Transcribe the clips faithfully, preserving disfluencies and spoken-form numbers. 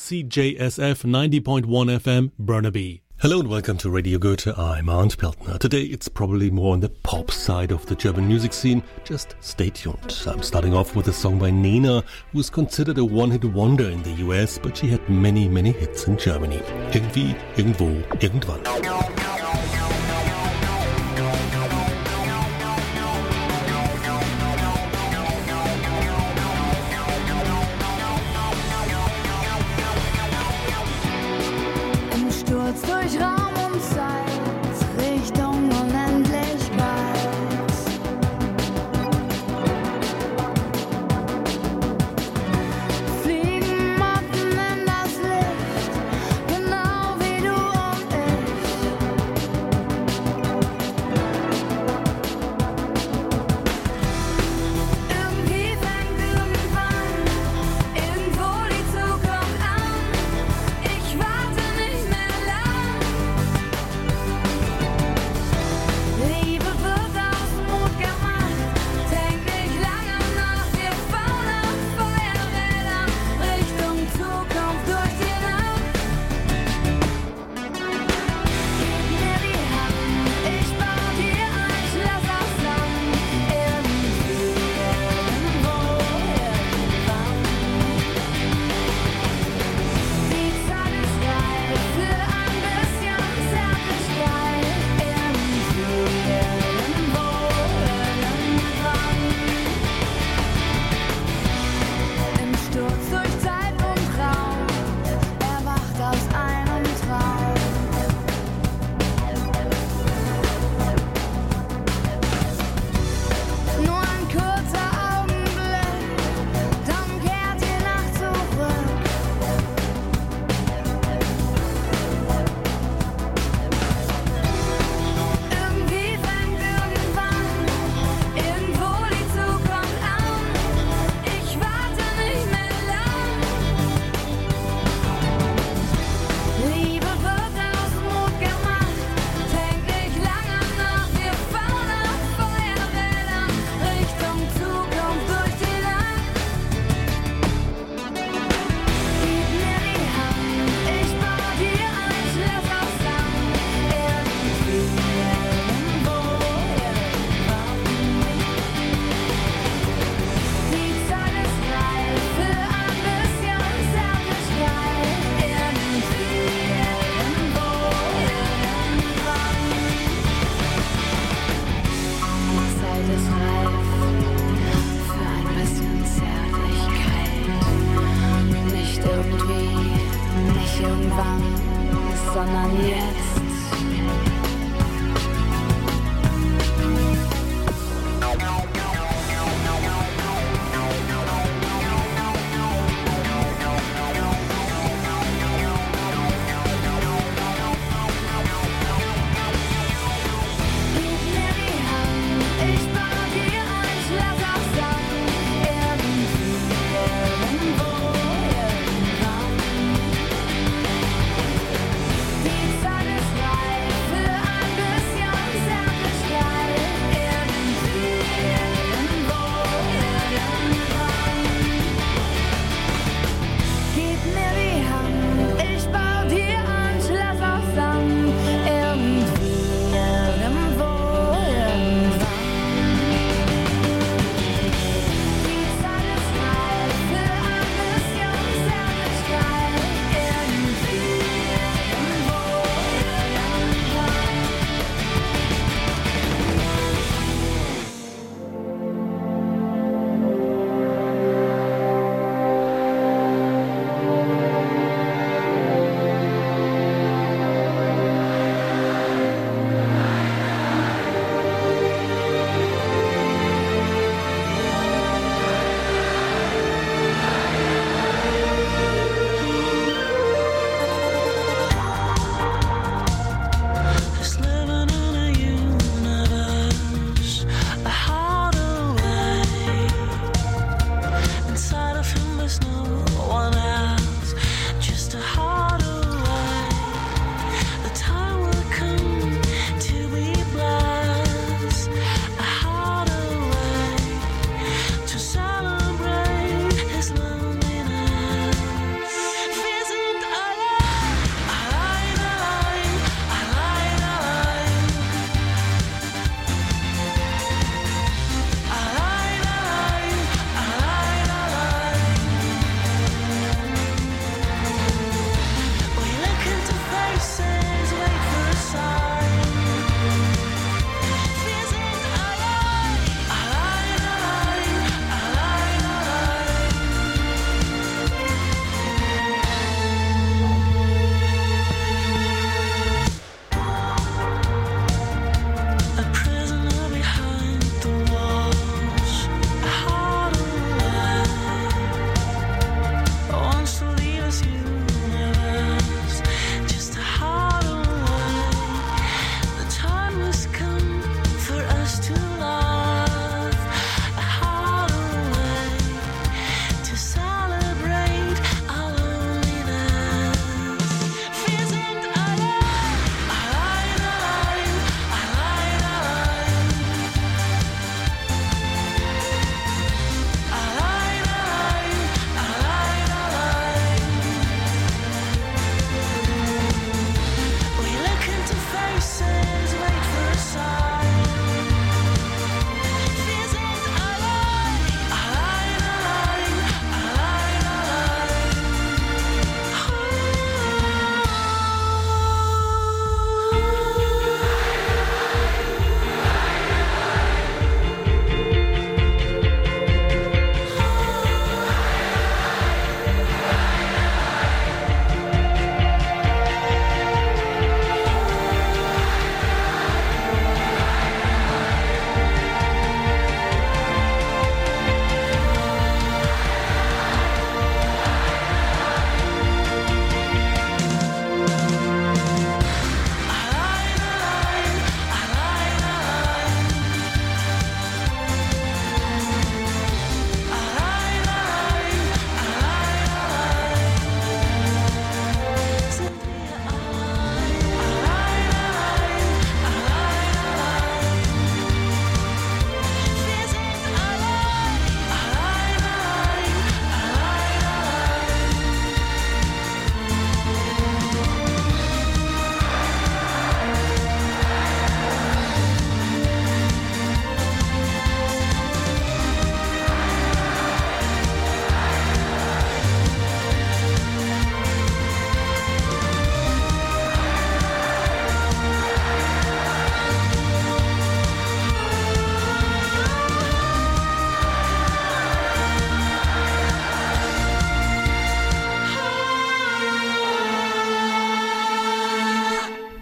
C J S F ninety point one F M, Burnaby. Hello and welcome to Radio Goethe. I'm Arndt Peltner. Today it's probably more on the pop side of the German music scene. Just stay tuned. I'm starting off with a song by Nena, who is considered a one-hit wonder in the U S, but she had many, many hits in Germany. Irgendwie, irgendwo, irgendwann. Durch Raum und Zeit, Richtung Unendlichkeit. Fliegen Motten in das Licht, genau wie du und ich. Irgendwie fängt irgendwann, irgendwo die Zukunft an. Ich warte nicht mehr. Liebe wird aus Mut gemacht, denk nicht lange nach, wir fahren auf Feuerrädern, Richtung Zukunft durch die Nacht. Gib mir die Hand, ich bau dir ein Schloss aus Sand, irgendwie, irgendwo, irgendwann. Die Zeit ist reif für ein bisschen Zärtlichkeit, irgendwie, irgendwo, irgendwann. Im Sturz durch Zeit und Raum, erwacht aus einem Traum. Nur ein kurzer Augenblick, dann kehrt die Nacht zurück. Irgendwie fängt irgendwann, irgendwo die Zukunft an. Ich warte nicht mehr lang. Liebe wird aus Mut gemacht, denk nicht lange nach, wir fahren auf Feuerrädern, Richtung Zukunft durch die Nacht. Gib mir die Hand, ich bau dir ein Schloss aus Sand, irgendwie, irgendwo, irgendwann. Die Zeit ist reif für ein bisschen Zärtlichkeit, irgendwie, irgendwo, irgendwann. Die Zeit ist reif für ein bisschen Zärtlichkeit, nicht irgendwie, nicht irgendwann, sondern jetzt. Gib mir die Hand, ich bau dir ein Schloss aus Sand, irgendwie, irgendwo, irgendwann. Die Zeit ist reif für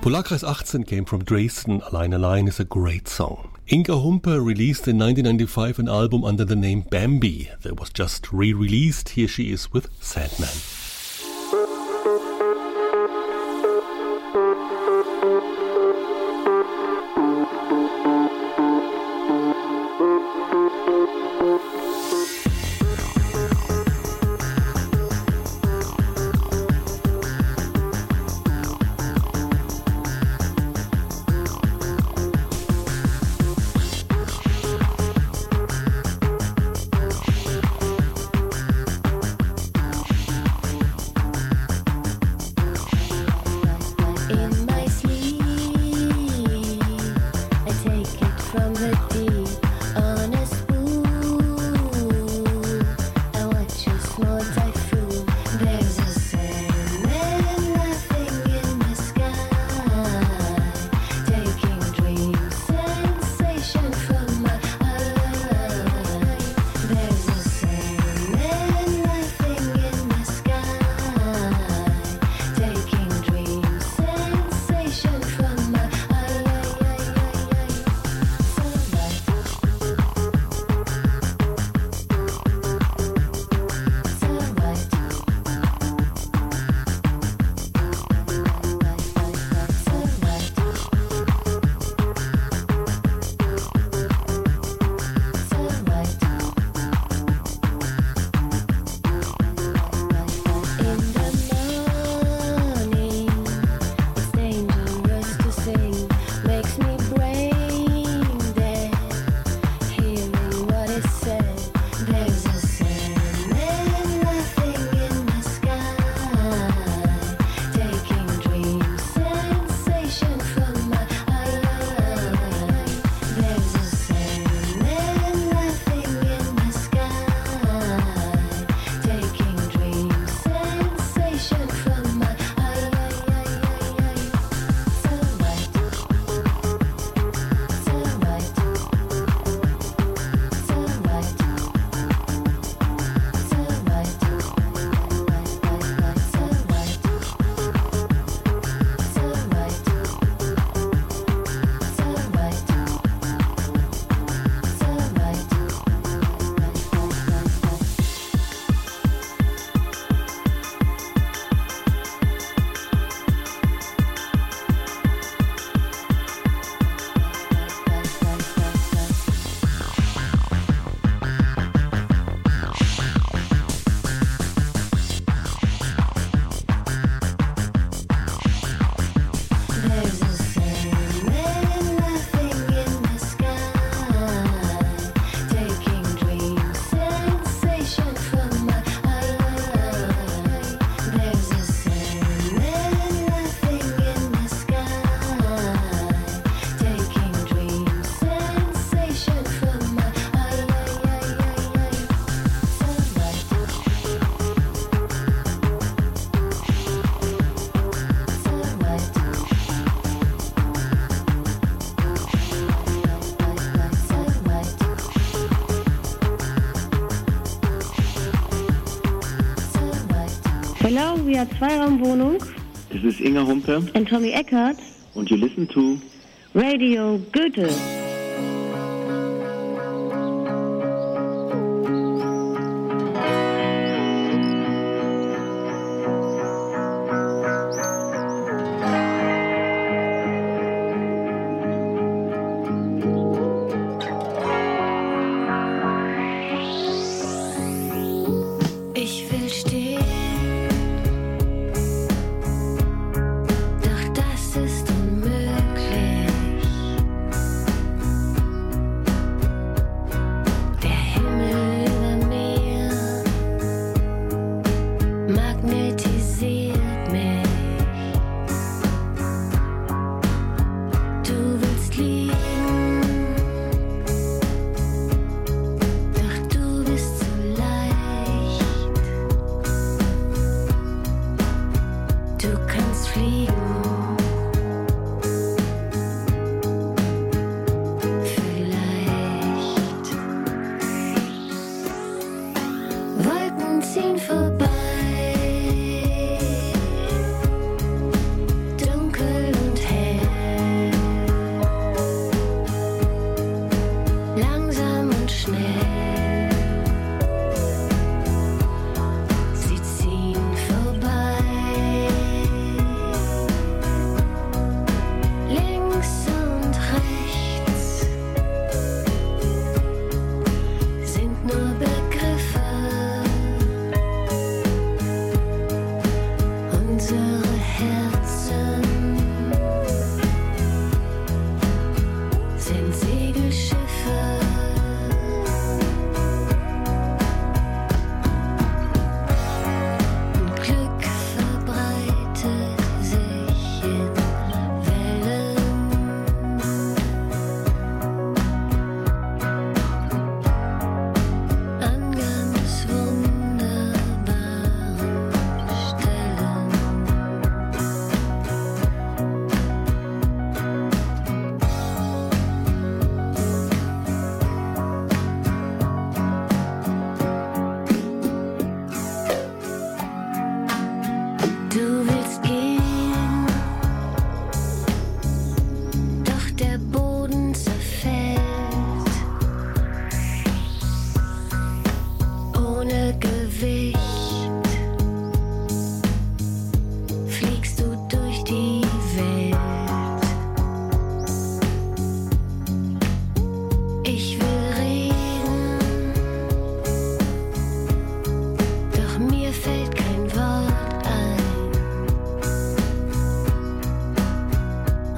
Polarkreis eighteen came from Dresden. Allein Allein is a great song. Inga Humpe released in nineteen ninety-five an album under the name Bambi that was just re-released. Here she is with Sandman. Hello, we are Zweiraumwohnung. This is Inga Humpe. And Tommy Eckert. Und you listen to Radio Goethe. Doch das ist unmöglich.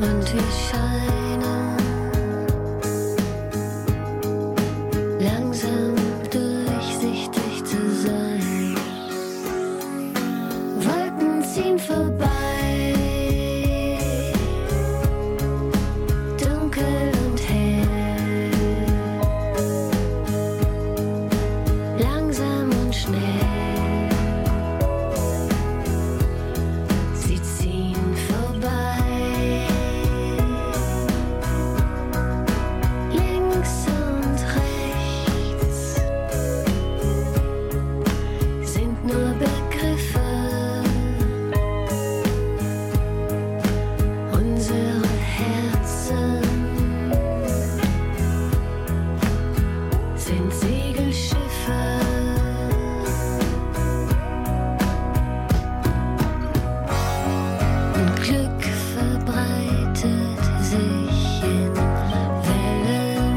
und wir scheinen langsam durchsichtig zu sein. Wolken ziehen vorbei, dunkel und hell, langsam und schnell. Sie ziehen vorbei, links und rechts sind nur Begriffe. Unsere Herzen sind Segelschiffe. Und Glück verbreitet sich in Wellen.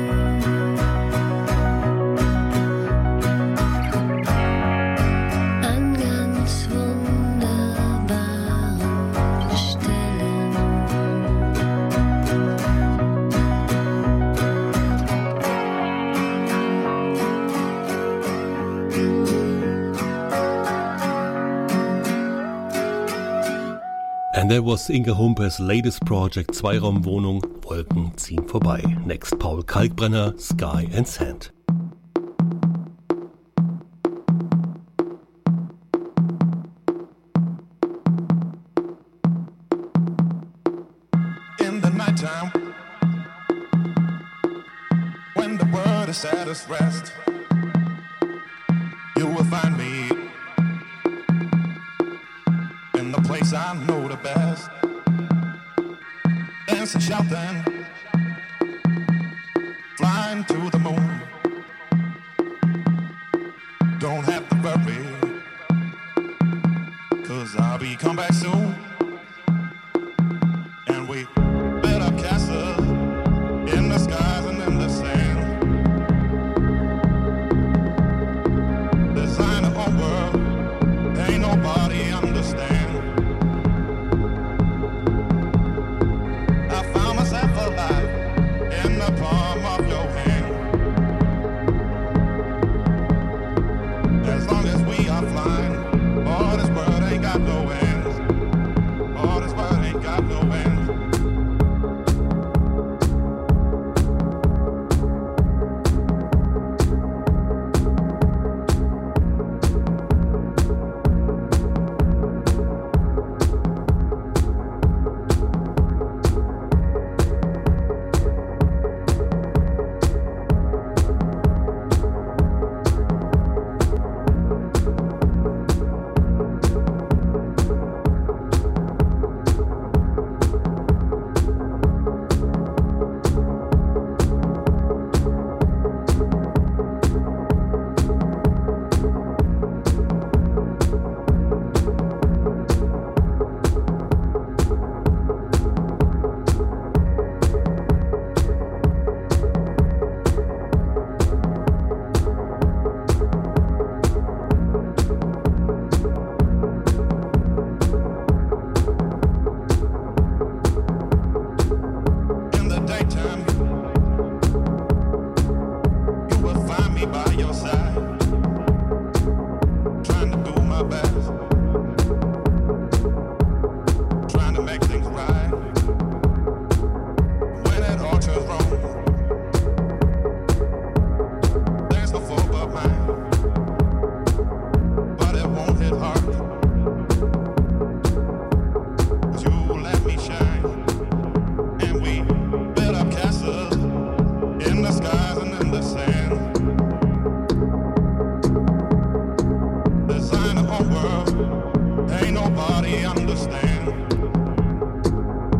An ganz wunderbaren Stellen. And that was Inga Humpers latest project, Zweiraumwohnung, Wolken ziehen vorbei. Next, Paul Kalkbrenner, Sky and Sand. In the nighttime, when the world is at its rest, you will find me in the place I know the best, dancing, shouting, flying to the moon. Don't have to worry, 'cause I'll be come back soon. And we built up castles in the skies and in the sand, design our own world, ain't nobody understand. I found myself alive in the palm of your hand. As long as we are flying, all this world ain't got no end. All this world ain't got no end. In the daytime, you will find me by your side, trying to do my best, trying to make things right. When it all turns wrong, there's no fault but mine, but it won't hit hard, 'cause you let me shine. And we built up castles in the skies and in the sand, design our own world, ain't nobody understand.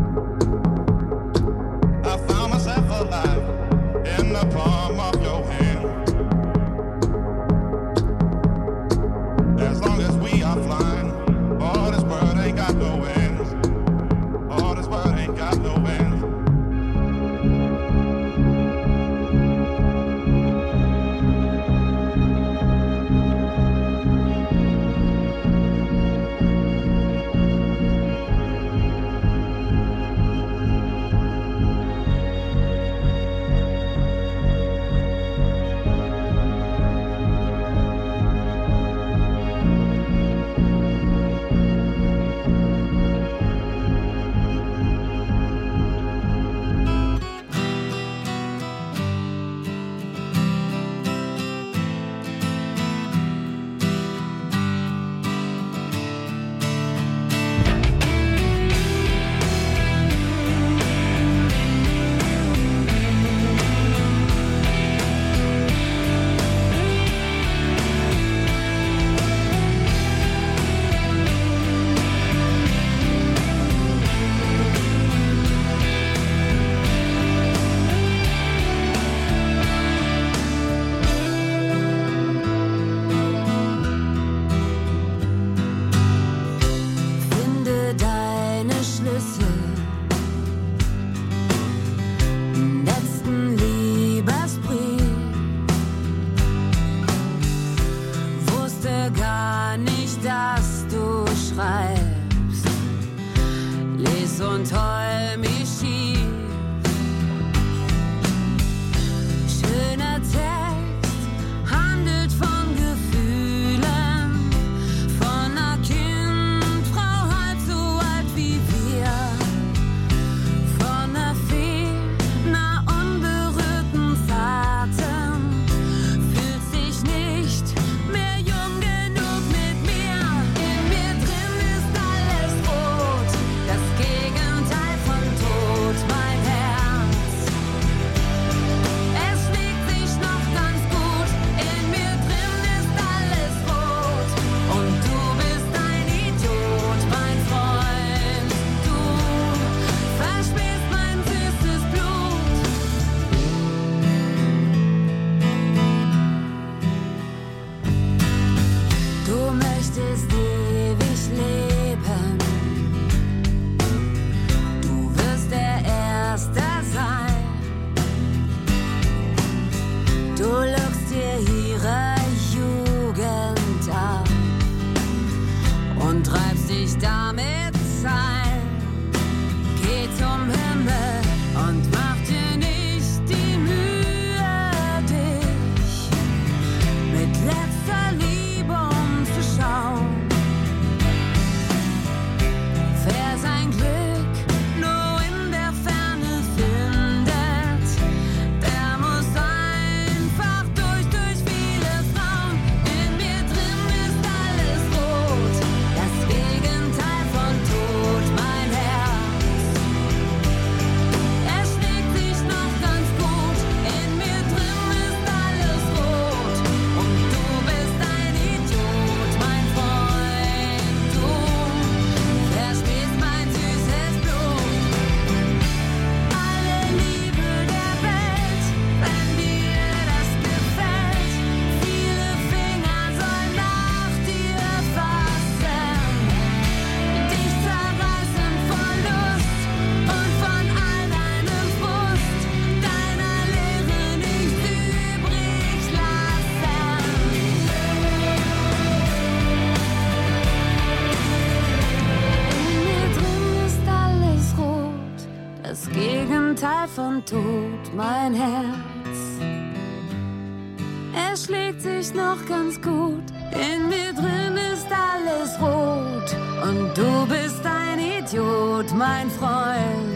das Gegenteil von Tod, mein Herz. Es schlägt sich noch ganz gut, in mir drin ist alles rot. Und du bist ein Idiot, mein Freund.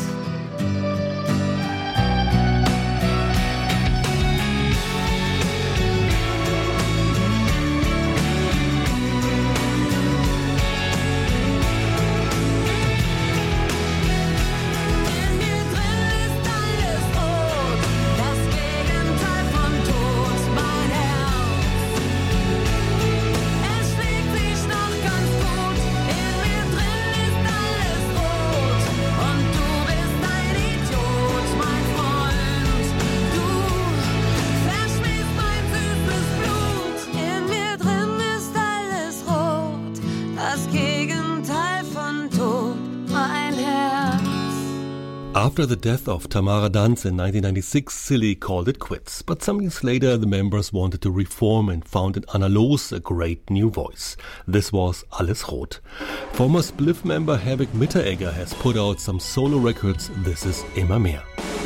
After the death of Tamara Danz in nineteen ninety-six, Silly called it quits. But some years later, the members wanted to reform and found in Anna Loos a great new voice. This was Alles Rot. Former Spliff member Herwig Mitteregger has put out some solo records. This is Immer mehr.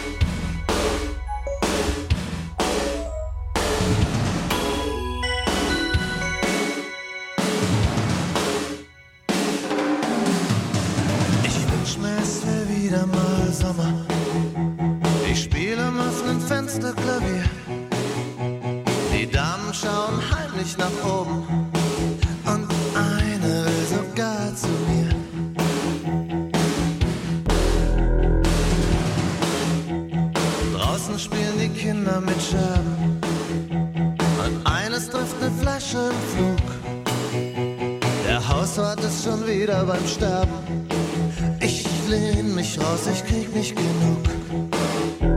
Ich spiele am offenen Fenster Klavier. Die Damen schauen heimlich nach oben und eine will sogar zu mir. Draußen spielen die Kinder mit Scherben und eines trifft eine Flasche im Flug. Der Hauswart ist schon wieder beim Sterben. Ich lehn mich raus, ich krieg nicht genug.